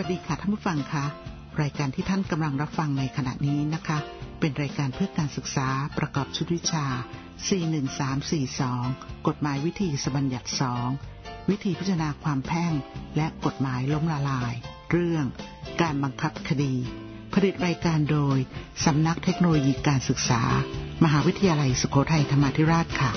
วัสดีค่ะท่านผู้ฟังคะรายการที่ท่านกำลังรับฟังในขณะนี้นะคะเป็นรายการเพื่อการศึกษาประกอบชุดวิชา 41342 กฎหมายวิธีบัญญัติ 2 วิธีพิจารณาความแพ่งและกฎหมายล้มละลายเรื่องการบังคับคดีผลิตรายการโดยสำนักเทคโนโลยีการศึกษามหาวิทยาลัยสุโขทัยธรรมาธิราชค่ะ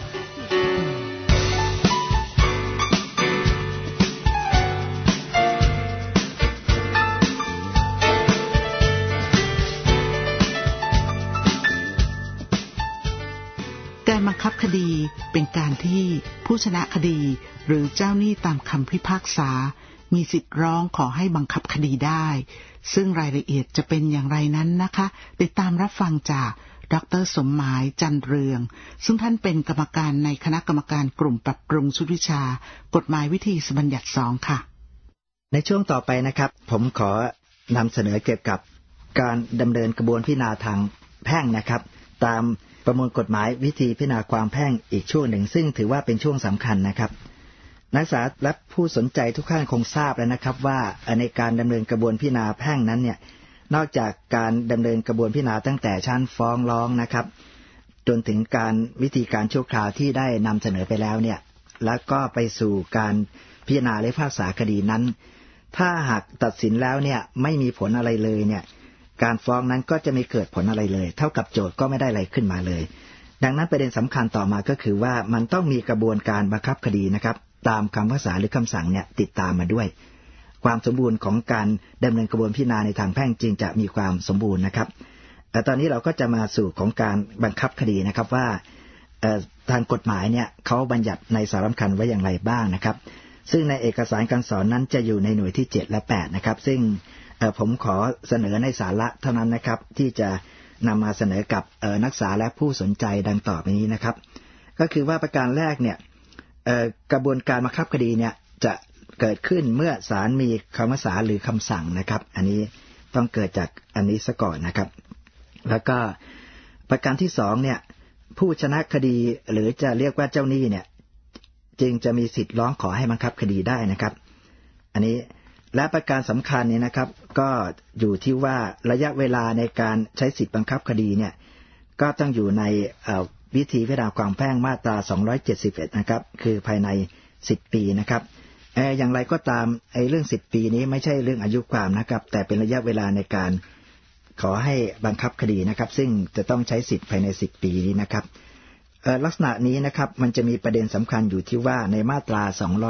การบังคับคดีเป็นการที่ผู้ชนะคดีหรือเจ้าหนี้ตามคำพิพากษามีสิทธิ์ร้องขอให้บังคับคดีได้ซึ่งรายละเอียดจะเป็นอย่างไรนั้นนะคะติดตามรับฟังจากดร.สมหมายจันเรืองซึ่งท่านเป็นกรรมการในคณะกรรมการกลุ่มปรับปรุงชุดวิชากฎหมายวิธีบัญญัติ 2 ค่ะในช่วงต่อไปนะครับผมขอนำเสนอเกี่ยวกับการดำเนินกระบวนพิจารณาทางแพ่งนะครับตามประมวลกฎหมายวิธีพิจารณาความแพ่งอีกช่วงหนึ่งซึ่งถือว่าเป็นช่วงสำคัญนะครับนักศึกษาและผู้สนใจทุกท่านคงทราบแล้วนะครับว่าในการดำเนินกระบวนพิจารณาแพ่งนั้นเนี่ยนอกจากการดำเนินกระบวนพิจารณาตั้งแต่ชั้นฟ้องร้องนะครับจนถึงการวิธีการชั่วคราวที่ได้นำเสนอไปแล้วเนี่ยแล้วก็ไปสู่การพิจารณาและพิพากษาคดีนั้นถ้าหากตัดสินแล้วเนี่ยไม่มีผลอะไรเลยเนี่ยการฟ้องนั้นก็จะไม่เกิดผลอะไรเลยเท่ากับโจทก์ก็ไม่ได้อะไรขึ้นมาเลยดังนั้นประเด็นสำคัญต่อมาก็คือว่ามันต้องมีกระบวนการบังคับคดีนะครับตามคำพิพากษาหรือคำสั่งเนี่ยติดตามมาด้วยความสมบูรณ์ของการดำเนินกระบวนพิจารณาในทางแพ่งจึงจะมีความสมบูรณ์นะครับแต่ตอนนี้เราก็จะมาสู่ของการบังคับคดีนะครับว่าทางกฎหมายเนี่ยเขาบัญญัติในสาระสำคัญไว้อย่างไรบ้างนะครับซึ่งในเอกสารการสอนนั้นจะอยู่ในหน่วยที่7และ8นะครับซึ่งผมขอเสนอในสาระเท่านั้นนะครับที่จะนำมาเสนอกับนักศึกษาและผู้สนใจดังต่อไปนี้นะครับก็คือว่าประการแรกเนี่ยกระบวนการบังคับคดีเนี่ยจะเกิดขึ้นเมื่อศาลมีคำพิพากษาหรือคำสั่งนะครับอันนี้ต้องเกิดจากอันนี้ซะก่อนนะครับแล้วก็ประการที่2เนี่ยผู้ชนะคดีหรือจะเรียกว่าเจ้าหนี้เนี่ยจึงจะมีสิทธิ์ร้องขอให้บังคับคดีได้นะครับอันนี้และประการสำคัญเนี่ยนะครับก็อยู่ที่ว่าระยะเวลาในการใช้สิทธิ์บังคับคดีเนี่ยก็ต้องอยู่ในวิธีพิจารณาความแพ่งมาตรา271นะครับคือภายใน10ปีนะครับอย่างไรก็ตามเรื่อง10ปีนี้ไม่ใช่เรื่องอายุความนะครับแต่เป็นระยะเวลาในการขอให้บังคับคดีนะครับซึ่งจะต้องใช้สิทธิ์ภายใน10ปีนี้นะครับลักษณะนี้นะครับมันจะมีประเด็นสำคัญอยู่ที่ว่าในมาตรา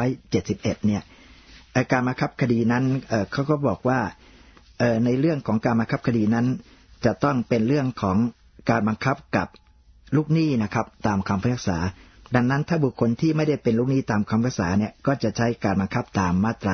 271เนี่ยการบังคับคดีนั้นเขาก็บอกว่าในเรื่องของการบังคับคดีนั้นจะต้องเป็นเรื่องของการบังคับกับลูกหนี้นะครับตามคำพิพากษาดังนั้นถ้าบุคคลที่ไม่ได้เป็นลูกหนี้ตามคำพิพากษาเนี่ยก็จะใช้การบังคับตามมาตรา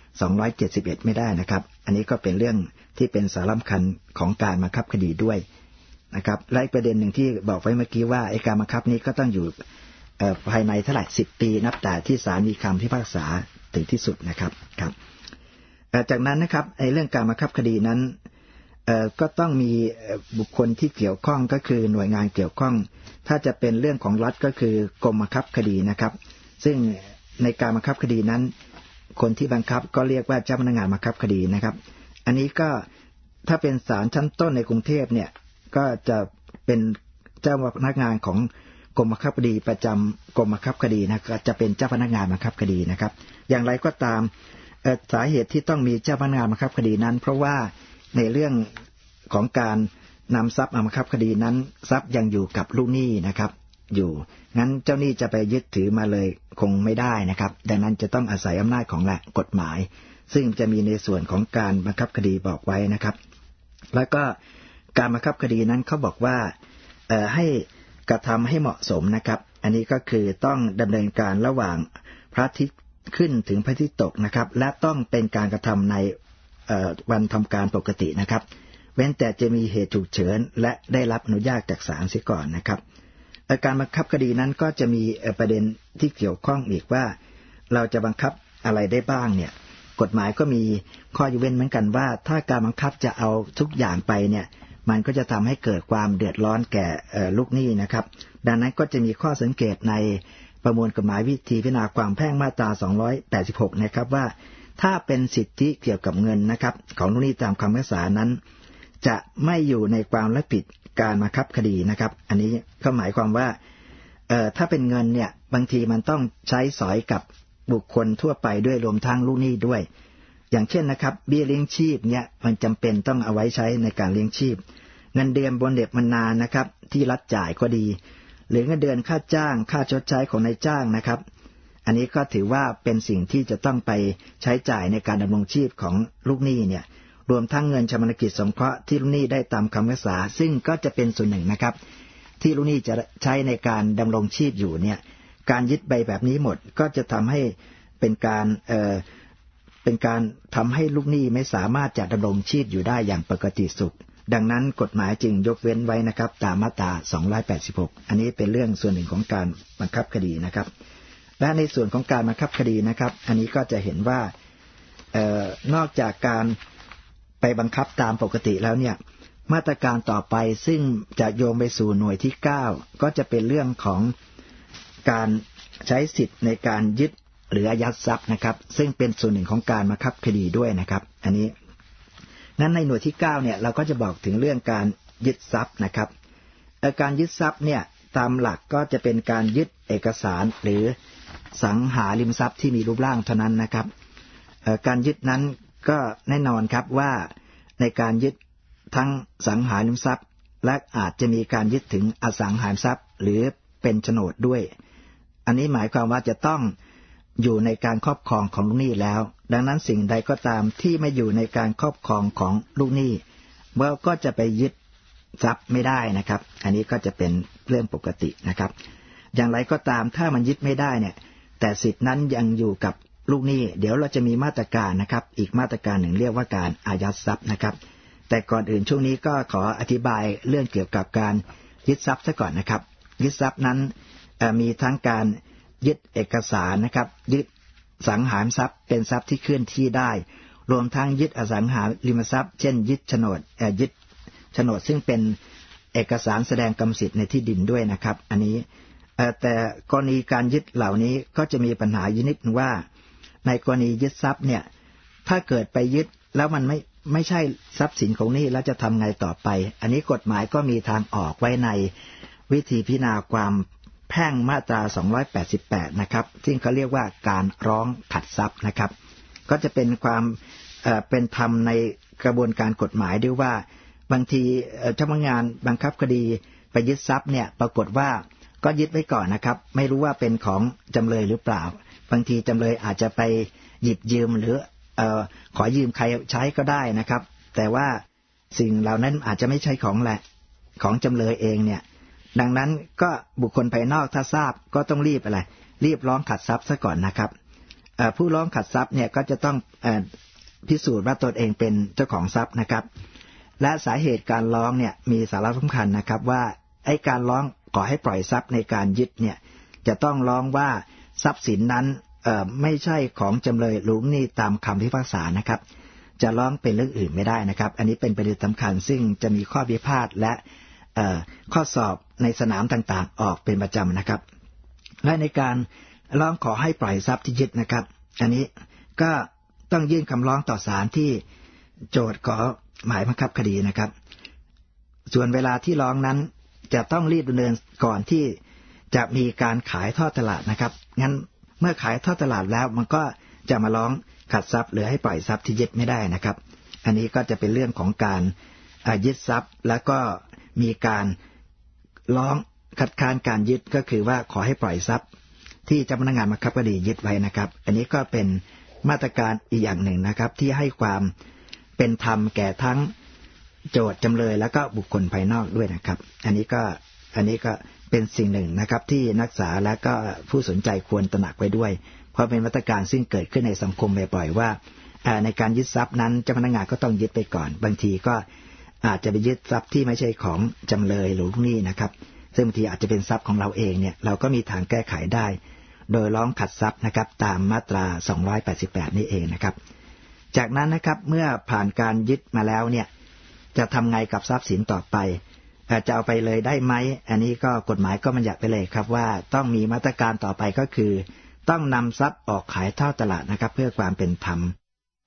271ไม่ได้นะครับอันนี้ก็เป็นเรื่องที่เป็นสาระสำคัญของการบังคับคดีด้วยนะครับและอีกประเด็นหนึ่งที่บอกไว้เมื่อกี้ว่าการบังคับนี้ก็ต้องอยู่ภายในเท่าไหร่10ปีนับแต่ที่ศาลมีคำพิพากษาถึงที่สุดนะครับครับจากนั้นนะครับเรื่องการบังคับคดีนั้นก็ต้องมีบุคคลที่เกี่ยวข้องก็คือหน่วยงานเกี่ยวข้องถ้าจะเป็นเรื่องของรัฐก็คือกรมบังคับคดีนะครับซึ่งในการบังคับคดีนั้นคนที่บังคับก็เรียกว่าเจ้าพนักงานบังคับคดีนะครับอันนี้ก็ถ้าเป็นศาลชั้นต้นในกรุงเทพเนี่ยก็จะเป็นเจ้าพนักงานของกรมบังคับคดีประจำกรมบังคับคดีนะก็จะเป็นเจ้าพนักงานบังคับคดีนะครับอย่างไรก็ตามสาเหตุที่ต้องมีเจ้าพนักงานบังคับคดีนั้นเพราะว่าในเรื่องของการนำทรัพย์มาบังคับคดีนั้นทรัพย์ยังอยู่กับลูกหนี้นะครับอยู่งั้นเจ้าหนี้จะไปยึดถือมาเลยคงไม่ได้นะครับดังนั้นจะต้องอาศัยอำนาจของกฎหมายซึ่งจะมีในส่วนของการบังคับคดีบอกไว้นะครับแล้วก็การบังคับคดีนั้นเขาบอกว่าให้กระทำให้เหมาะสมนะครับอันนี้ก็คือต้องดำเนินการระหว่างพระอาทิตย์ขึ้นถึงพระอาทิตย์ตกนะครับและต้องเป็นการกระทำในวันทำการปกตินะครับเว้นแต่จะมีเหตุฉุกเฉินและได้รับอนุญาตจากศาลเสียก่อนนะครับการบังคับคดีนั้นก็จะมีประเด็นที่เกี่ยวข้องอีกว่าเราจะบังคับอะไรได้บ้างเนี่ยกฎหมายก็มีข้อยกเว้นเหมือนกันว่าถ้าการบังคับจะเอาทุกอย่างไปเนี่ยมันก็จะทำให้เกิดความเดือดร้อนแก่ลูกหนี้นะครับดังนั้นก็จะมีข้อสังเกตในประมวลกฎหมายวิธีพิจารณาความแพ่งมาตรา286นะครับว่าถ้าเป็นสิทธิเกี่ยวกับเงินนะครับของลูกหนี้ตามคำพิพากษานั้นจะไม่อยู่ในความรับผิดการบังคับคดีนะครับอันนี้ก็หมายความว่าถ้าเป็นเงินเนี่ยบางทีมันต้องใช้สอยกับบุคคลทั่วไปด้วยรวมทั้งลูกหนี้ด้วยอย่างเช่นนะครับเบี้ยเลี้ยงชีพเนี่ยมันจำเป็นต้องเอาไว้ใช้ในการเลี้ยงชีพเงินเดือนบำเหน็จบำนาญนะครับที่รัฐจ่ายก็ดีหรือเงินเดือนค่าจ้างค่าชดใช้ของนายจ้างนะครับอันนี้ก็ถือว่าเป็นสิ่งที่จะต้องไปใช้จ่ายในการดำรงชีพของลูกหนี้เนี่ยรวมทั้งเงินชำระกิจสงเคราะห์ที่ลูกหนี้ได้ตามคำพิพากษาซึ่งก็จะเป็นส่วนหนึ่งนะครับที่ลูกหนี้จะใช้ในการดำรงชีพอยู่เนี่ยการยึดใบแบบนี้หมดก็จะทำให้เป็นการทำให้ลูกหนี้ไม่สามารถจะดำรงชีพอยู่ได้อย่างปกติสุขดังนั้นกฎหมายจึงยกเว้นไว้นะครับตามมาตรา286อันนี้เป็นเรื่องส่วนหนึ่งของการบังคับคดีนะครับและในส่วนของการบังคับคดีนะครับอันนี้ก็จะเห็นว่านอกจากการไปบังคับตามปกติแล้วเนี่ยมาตรการต่อไปซึ่งจะโยงไปสู่หน่วยที่9ก็จะเป็นเรื่องของการใช้สิทธิ์ในการยึดหรืออายัดทรัพย์นะครับซึ่งเป็นส่วนหนึ่งของการบังคับคดีด้วยนะครับอันนี้นั้นในหน่วยที่9เนี่ยเราก็จะบอกถึงเรื่องการยึดทรัพย์นะครับการยึดทรัพย์เนี่ยตามหลักก็จะเป็นการยึดเอกสารหรือสังหาริมทรัพย์ที่มีรูปร่างเท่านั้นนะครับการยึดนั้นก็แน่นอนครับว่าในการยึดทั้งสังหาริมทรัพย์และอาจจะมีการยึดถึงอสังหาริมทรัพย์หรือเป็นโฉนดด้วยอันนี้หมายความว่าจะต้องอยู่ในการครอบครองของลูกหนี้แล้วดังนั้นสิ่งใดก็ตามที่ไม่อยู่ในการครอบครองของลูกหนี้เมื่อก็จะไปยึดทรัพย์ไม่ได้นะครับอันนี้ก็จะเป็นเรื่องปกตินะครับอย่างไรก็ตามถ้ามันยึดไม่ได้เนี่ยแต่สิทธินั้นยังอยู่กับลูกหนี้เดี๋ยวเราจะมีมาตรการนะครับอีกมาตรการหนึ่งเรียกว่าการอายัดทรัพย์นะครับแต่ก่อนอื่นช่วงนี้ก็ขออธิบายเรื่องเกี่ยวกับการยึดทรัพย์ซะก่อนนะครับยึดทรัพย์นั้นมีทั้งการยึดเอกสารนะครับยึดสังหาริมทรัพย์เป็นทรัพย์ที่เคลื่อนที่ได้รวมทั้งยึดอสังหาริมทรัพย์เช่นยึดโฉนดยึดโฉนดซึ่งเป็นเอกสารแสดงกรรมสิทธิ์ในที่ดินด้วยนะครับอันนี้แต่กรณีการยึดเหล่านี้ก็จะมีปัญหาอยู่นิดนึงว่าในกรณียึดทรัพย์เนี่ยถ้าเกิดไปยึดแล้วมันไม่ใช่ทรัพย์สินของนี่แล้วจะทำไงต่อไปอันนี้กฎหมายก็มีทางออกไว้ในวิธีพิจารณาความแพ่งมาตรา288นะครับซึ่งเขาเรียกว่าการร้องขัดทรัพย์นะครับก็จะเป็นความเป็นธรรมในกระบวนการกฎหมายด้วยว่าบางทีเจ้าพนักงานบังคับคดีไปยึดทรัพย์เนี่ยปรากฏว่าก็ยึดไว้ก่อนนะครับไม่รู้ว่าเป็นของจำเลยหรือเปล่าบางทีจำเลยอาจจะไปหยิบยืมหรือขอยืมใครใช้ก็ได้นะครับแต่ว่าสิ่งเหล่านั้นอาจจะไม่ใช่ของจำเลยเองเนี่ยดังนั้นก็บุคคลภายนอกถ้าทราบก็ต้องรีบร้องขัดทรัพย์ซะก่อนนะครับผู้ร้องขัดทรัพย์เนี่ยก็จะต้องพิสูจน์ว่าตนเองเป็นเจ้าของทรัพย์นะครับและสาเหตุการร้องเนี่ยมีสาระสำคัญนะครับว่าไอ้การร้องขอให้ปล่อยทรัพย์ในการยึดเนี่ยจะต้องร้องว่าทรัพย์สินนั้นไม่ใช่ของจำเลยลูกหนี้ตามคำพิพากษานะครับจะร้องเป็นเรื่องอื่นไม่ได้นะครับอันนี้เป็นประเด็นสำคัญซึ่งจะมีข้อพิพาทและข้อสอบในสนามต่างๆออกเป็นประจำนะครับและในการร้องขอให้ปล่อยทรัพย์ที่ยึดนะครับอันนี้ก็ต้องยื่นคำร้องต่อศาลที่โจทก์ขอหมายบังคับคดีนะครับส่วนเวลาที่ร้องนั้นจะต้องรีบดำเนินก่อนที่จะมีการขายทอดตลาดนะครับงั้นเมื่อขายทอดตลาดแล้วมันก็จะมาร้องขัดทรัพย์หรือให้ปล่อยทรัพย์ที่ยึดไม่ได้นะครับอันนี้ก็จะเป็นเรื่องของการยึดทรัพย์แล้วก็มีการร้องคัดค้านการยึดก็คือว่าขอให้ปล่อยทรัพย์ที่เจ้าพนักงานบังคับคดียึดไว้นะครับอันนี้ก็เป็นมาตรการอีกอย่างหนึ่งนะครับที่ให้ความเป็นธรรมแก่ทั้งโจทก์จำเลยแล้วก็บุคคลภายนอกด้วยนะครับอันนี้ก็เป็นสิ่งหนึ่งนะครับที่นักศึกษาและก็ผู้สนใจควรตระหนักไว้ด้วยเพราะเป็นมาตรการซึ่งเกิดขึ้นในสังคมบ่อยๆว่าในการยึดทรัพย์นั้นเจ้าพนักงานก็ต้องยึดไปก่อนบางทีก็อาจจะไปยึดทรัพย์ที่ไม่ใช่ของจำเลยหรือลูกหนี้นะครับซึ่งบางทีอาจจะเป็นทรัพย์ของเราเองเนี่ยเราก็มีทางแก้ไขได้โดยร้องขัดทรัพย์นะครับตามมาตรา288นี่เองนะครับจากนั้นนะครับเมื่อผ่านการยึดมาแล้วเนี่ยจะทำไงกับทรัพย์สินต่อไปจะเอาไปเลยได้ไหมอันนี้ก็กฎหมายก็บัญญัติไปเลยครับว่าต้องมีมาตรการต่อไปก็คือต้องนำทรัพย์ออกขายทอดตลาดนะครับเพื่อความเป็นธรรม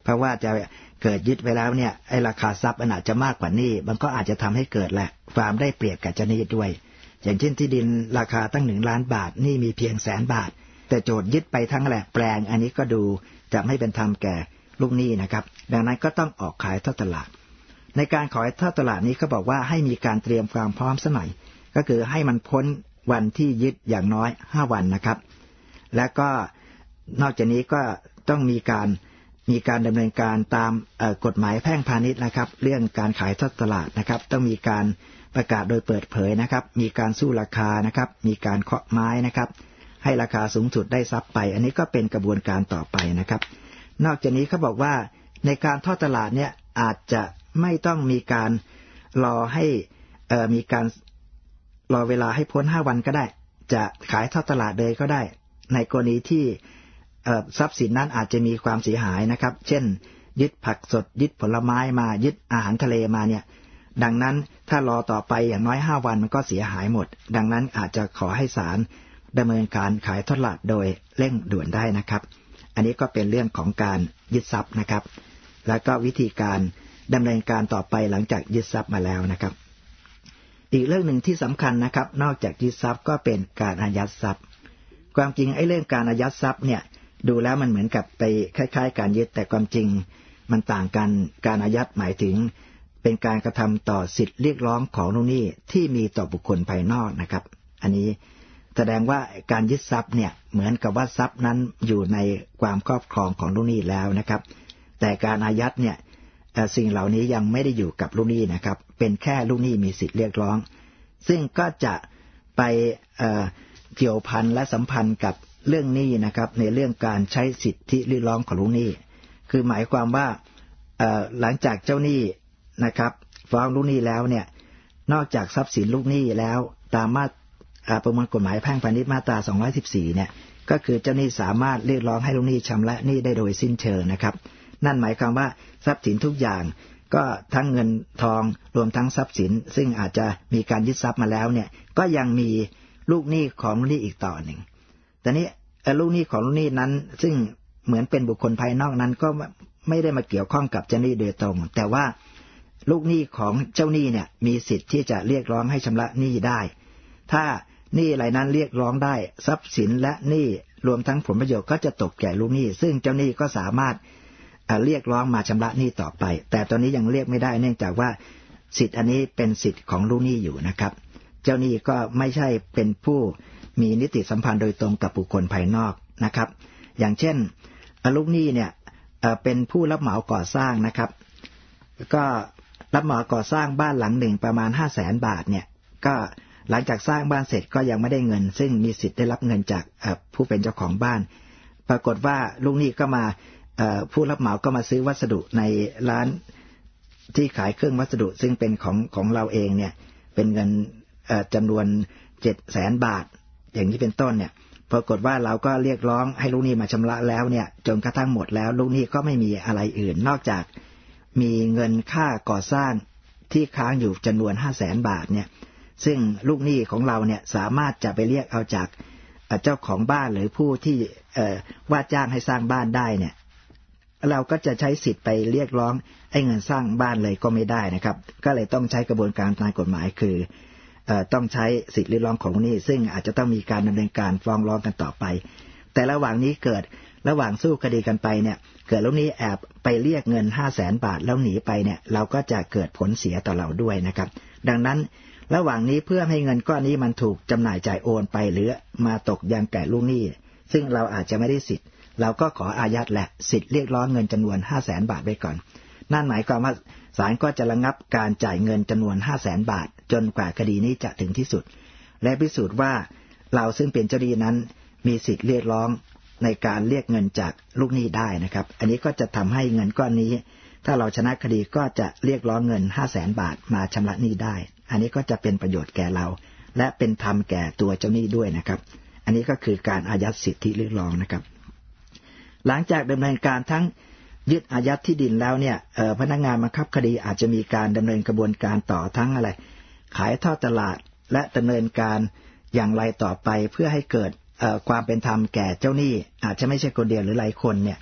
เพราะว่าจะเกิดยึดไว้แล้วเนี่ยไอ้ราคาทรัพย์มันอาจจะมากกว่านี้มันก็อาจจะทำให้เกิดแหละความได้เปรียบกับเจ้าหนี้ด้วยอย่างเช่นที่ดินราคาตั้ง1 ล้านบาทนี่มีเพียง100,000 บาทแต่โจทย์ยึดไปทั้งแหละแปลงอันนี้ก็ดูจะไม่เป็นธรรมแก่ลูกหนี้นะครับดังนั้นก็ต้องออกขายทอดตลาดในการขายทอดตลาดนี้เขาบอกว่าให้มีการเตรียมความพร้อมซะหน่อยก็คือให้มันพ้นวันที่ยึดอย่างน้อย5 วันนะครับและก็นอกจากนี้ก็ต้องมีการดำเนินการตามกฎหมายแพ่งพาณิชย์นะครับเรื่องการขายทอดตลาดนะครับต้องมีการประกาศโดยเปิดเผยนะครับมีการสู้ราคานะครับมีการเคาะไม้นะครับให้ราคาสูงสุดได้ทรัพย์ไปอันนี้ก็เป็นกระบวนการต่อไปนะครับนอกจากนี้เขาบอกว่าในการทอดตลาดเนี่ยอาจจะไม่ต้องมีการรอให้มีการรอเวลาให้พ้น5 วันก็ได้จะขายทอดตลาดเลยก็ได้ในกรณีที่ทรัพย์สินนั้นอาจจะมีความเสียหายนะครับเช่นยึดผักสดยึดผลไม้มายึดอาหารทะเลมาเนี่ยดังนั้นถ้ารอต่อไปอย่างน้อย5 วันมันก็เสียหายหมดดังนั้นอาจจะขอให้ศาลดำเนินการขายทอดตลาดโดยเร่งด่วนได้นะครับอันนี้ก็เป็นเรื่องของการยึดทรัพย์นะครับแล้วก็วิธีการดำเนินการต่อไปหลังจากยึดทรัพย์มาแล้วนะครับอีกเรื่องหนึ่งที่สำคัญนะครับนอกจากยึดทรัพย์ก็เป็นการอายัดทรัพย์ความจริงไอ้เรื่องการอายัดทรัพย์เนี่ยดูแล้วมันเหมือนกับไปคล้ายๆการยึดแต่ความจริงมันต่างกันการอายัดหมายถึงเป็นการกระทำต่อสิทธิเรียกร้องของลูกหนี้ที่มีต่อบุคคลภายนอกนะครับอันนี้แสดงว่าการยึดทรัพย์เนี่ยเหมือนกับว่าทรัพย์นั้นอยู่ในความครอบครองของลูกหนี้แล้วนะครับแต่การอายัดเนี่ยสิ่งเหล่านี้ยังไม่ได้อยู่กับลูกหนี้นะครับเป็นแค่ลูกหนี้มีสิทธิเรียกร้องซึ่งก็จะไปเกี่ยวพันและสัมพันธ์กับเรื่องหนี้นะครับในเรื่องการใช้สิทธิเรียกร้องของลูกหนี้คือหมายความว่าหลังจากเจ้าหนี้นะครับฟ้องลูกหนี้แล้วเนี่ยนอกจากทรัพย์สินลูกหนี้แล้วตามประมวลกฎหมายแพ่งพาณิชย์มาตรา214เนี่ยก็คือเจ้าหนี้สามารถเรียกร้องให้ลูกหนี้ชำระหนี้ได้โดยสิ้นเชิงนะครับนั่นหมายความว่าทรัพย์สินทุกอย่างก็ทั้งเงินทองรวมทั้งทรัพย์สินซึ่งอาจจะมีการยึดทรัพย์มาแล้วเนี่ยก็ยังมีลูกหนี้ของลูกหนี้อีกต่อหนึ่งแต่นี้ลูกหนี้ของลูกหนี้นั้นซึ่งเหมือนเป็นบุคคลภายนอกนั้นก็ไม่ได้มาเกี่ยวข้องกับเจ้าหนี้โดยตรงแต่ว่าลูกหนี้ของเจ้าหนี้เนี่ยมีสิทธิ์ที่จะเรียกร้องให้ชำระหนี้ได้ถ้าหนี้อะไรนั้นเรียกร้องได้ทรัพย์สินและหนี้รวมทั้งผลประโยชน์ก็จะตกแก่ลูกหนี้ซึ่งเจ้าหนี้ก็สามารถเรียกร้องมาชำระหนี้ต่อไปแต่ตอนนี้ยังเรียกไม่ได้เนื่องจากว่าสิทธิ์อันนี้เป็นสิทธิ์ของลูกหนี้อยู่นะครับเจ้าหนี้ก็ไม่ใช่เป็นผู้มีนิติสัมพันธ์โดยตรงกับบุคคลภายนอกนะครับอย่างเช่นลูกหนี้เนี่ยเป็นผู้รับเหมาก่อสร้างนะครับก็รับเหมาก่อสร้างบ้านหลังหนึ่งประมาณ 500,000 บาทเนี่ยก็หลังจากสร้างบ้านเสร็จก็ยังไม่ได้เงินซึ่งมีสิทธิ์ได้รับเงินจากผู้เป็นเจ้าของบ้านปรากฏว่าลูกหนี้ก็มาผู้รับเหมาก็มาซื้อวัสดุในร้านที่ขายเครื่องวัสดุซึ่งเป็นของเราเองเนี่ยเป็นเงินจำนวน 700,000 บาทอย่างนี้เป็นต้นเนี่ยปรากฏว่าเราก็เรียกร้องให้ลูกหนี้มาชำระแล้วเนี่ยจนกระทั่งหมดแล้วลูกหนี้ก็ไม่มีอะไรอื่นนอกจากมีเงินค่าก่อสร้างที่ค้างอยู่จำนวน 500,000 บาทเนี่ยซึ่งลูกหนี้ของเราเนี่ยสามารถจะไปเรียกเอาจากเจ้าของบ้านหรือผู้ที่ว่าจ้างให้สร้างบ้านได้เนี่ยเราก็จะใช้สิทธิ์ไปเรียกร้องไอ้เงินสร้างบ้านเลยก็ไม่ได้นะครับก็เลยต้องใช้กระบวนการทางกฎหมายคือต้องใช้สิทธิ์เรียกร้องของลูกหนี้ซึ่งอาจจะต้องมีการดำเนินการฟ้องร้องกันต่อไปแต่ระหว่างนี้เกิดระหว่างสู้คดีกันไปเนี่ยเกิดลูกหนี้แอบไปเรียกเงิน 500,000 บาทแล้วหนีไปเนี่ยเราก็จะเกิดผลเสียต่อเราด้วยนะครับดังนั้นระหว่างนี้เพื่อให้เงินก้อนนี้มันถูกจำหน่ายจ่ายโอนไปหรือมาตกยังแก่ลูกหนี้ซึ่งเราอาจจะไม่ได้สิทธิ์เราก็ขออายัดและสิทธิ์เรียกร้องเงินจำนวน 500,000 บาทไว้ก่อนนั่นหมายความว่าศาลก็จะระงับการจ่ายเงินจำนวน 500,000 บาทจนกว่าคดีนี้จะถึงที่สุดและพิสูจน์ว่าเราซึ่งเป็นเจ้าหนี้นั้นมีสิทธิ์เรียกร้องในการเรียกเงินจากลูกหนี้ได้นะครับอันนี้ก็จะทำให้เงินก้อนนี้ถ้าเราชนะคดีก็จะเรียกร้องเงิน 500,000 บาทมาชำระหนี้ได้อันนี้ก็จะเป็นประโยชน์แก่เราและเป็นธรรมแก่ตัวเจ้าหนี้ด้วยนะครับอันนี้ก็คือการอายัดสิทธิเรียกร้องนะครับหลังจากดำเนินการทั้งยึดอายัดที่ดินแล้วเนี่ยพนักงานบังคับคดีอาจจะมีการดำเนินกระบวนการต่อทั้งอะไรขายทอดตลาดและดำเนินการอย่างไรต่อไปเพื่อให้เกิดความเป็นธรรมแก่เจ้าหนี้อาจจะไม่ใช่คนเดียวหรือหลายคนเนี่ย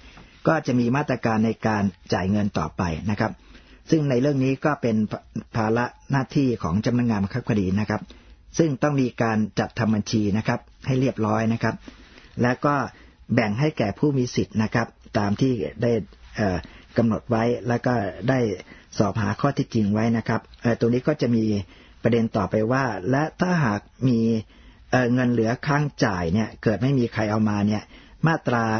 ก็จะมีมาตรการในการจ่ายเงินต่อไปนะครับซึ่งในเรื่องนี้ก็เป็นภาระหน้าที่ของเจ้าพนักงานบังคับคดีนะครับซึ่งต้องมีการจัดทำบัญชีนะครับให้เรียบร้อยนะครับและก็แบ่งให้แก่ผู้มีสิทธิ์นะครับตามที่ได้กำหนดไว้แล้วก็ได้สอบหาข้อเท็จจริงไว้นะครับตัวนี้ก็จะมีประเด็นต่อไปว่าและถ้าหากมีเงินเหลือค้างจ่ายเนี่ยเกิดไม่มีใครเอามาเนี่ยมาตรา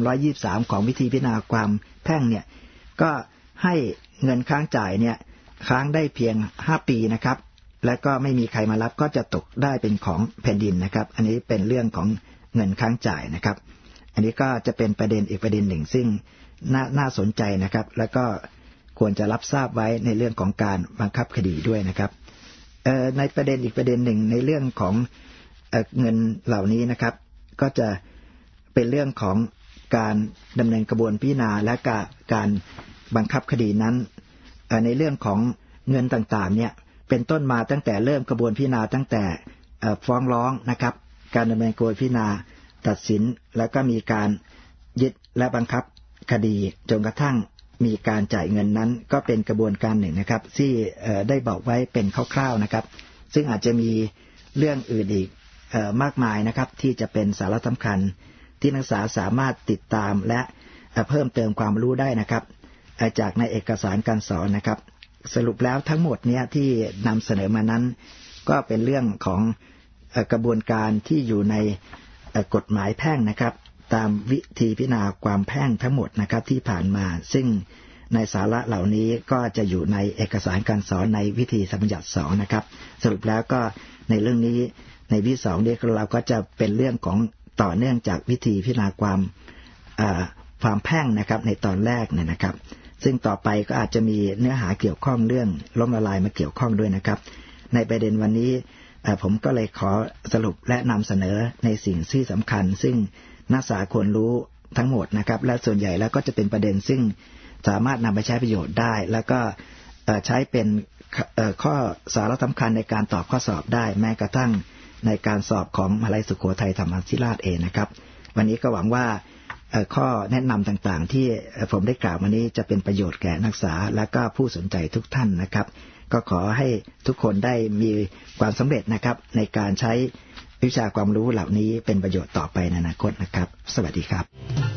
323ของวิธีพิจารณาความแพ่งเนี่ยก็ให้เงินค้างจ่ายเนี่ยค้างได้เพียง5ปีนะครับและก็ไม่มีใครมารับก็จะตกได้เป็นของแผ่นดินนะครับอันนี้เป็นเรื่องของเงินค้างจ่ายนะครับอันนี้ก็จะเป็นประเด็นอีกประเด็นหนึ่งซึ่งน่าสนใจนะครับแล้วก็ควรจะรับทราบไว้ในเรื่องของการบังคับคดีด้วยนะครับในประเด็นอีกประเด็นหนึ่งในเรื่องของเงินเหล่านี้นะครับก็จะเป็นเรื่องของการดำเนินกระบวนพิจารณาและการบังคับคดีนั้นในเรื่องของเงินต่างๆเนี่ยเป็นต้นมาตั้งแต่เริ่มกระบวนพิจารณาตั้งแต่ฟ้องร้องนะครับการดำเนินกระบวนพิจารณาตัดสินแล้วก็มีการยึดและบังคับคดีจนกระทั่งมีการจ่ายเงินนั้นก็เป็นกระบวนการหนึ่งนะครับที่ได้บอกไว้เป็นคร่าวๆนะครับซึ่งอาจจะมีเรื่องอื่นอีกมากมายนะครับที่จะเป็นสาระสำคัญที่นักศึกษาสามารถติดตามและเพิ่มเติมความรู้ได้นะครับจากในเอกสารการสอนนะครับสรุปแล้วทั้งหมดเนี้ยที่นำเสนอมานั้นก็เป็นเรื่องของกระบวนการที่อยู่ในกฎหมายแพ่งนะครับตามวิธีพิจารณาความแพ่งทั้งหมดนะครับที่ผ่านมาซึ่งในสาระเหล่านี้ก็จะอยู่ในเอกสารการสอนในวิธีสัมบัญญัติ2นะครับสรุปแล้วก็ในเรื่องนี้ในวิธี2เนี่ยเราก็จะเป็นเรื่องของต่อเนื่องจากวิธีพิจารณาความแพ่งนะครับในตอนแรกเนี่ยนะครับซึ่งต่อไปก็อาจจะมีเนื้อหาเกี่ยวข้องเรื่องล้มละลายมาเกี่ยวข้องด้วยนะครับในประเด็นวันนี้ผมก็เลยขอสรุปและนำเสนอในสิ่งที่สำคัญซึ่งนักศึกษาควรรู้ทั้งหมดนะครับและส่วนใหญ่แล้วก็จะเป็นประเด็นซึ่งสามารถนำไปใช้ประโยชน์ได้แล้วก็ใช้เป็นข้อสาระสำคัญในการตอบข้อสอบได้แม้กระทั่งในการสอบของมหาวิทยาลัยสุโขทัยธรรมาธิราชเองนะครับวันนี้ก็หวังว่าข้อแนะนำต่างๆที่ผมได้กล่าวมานี้จะเป็นประโยชน์แก่นักศึกษาและก็ผู้สนใจทุกท่านนะครับก็ขอให้ทุกคนได้มีความสำเร็จนะครับในการใช้วิชาความรู้เหล่านี้เป็นประโยชน์ต่อไปในอนาคตนะครับสวัสดีครับ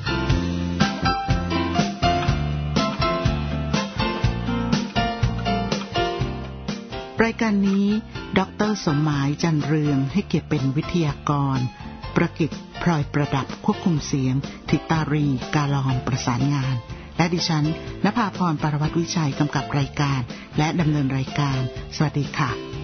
รายการนี้ดร.สมหมายจันเรืองให้เกียรติเป็นวิทยากรประกิตพลอยประดับควบคุมเสียงธิตารีกาลอมประสานงานและดิฉันณภาพร ปรวัตรวิชัยกำกับรายการและดำเนินรายการสวัสดีค่ะ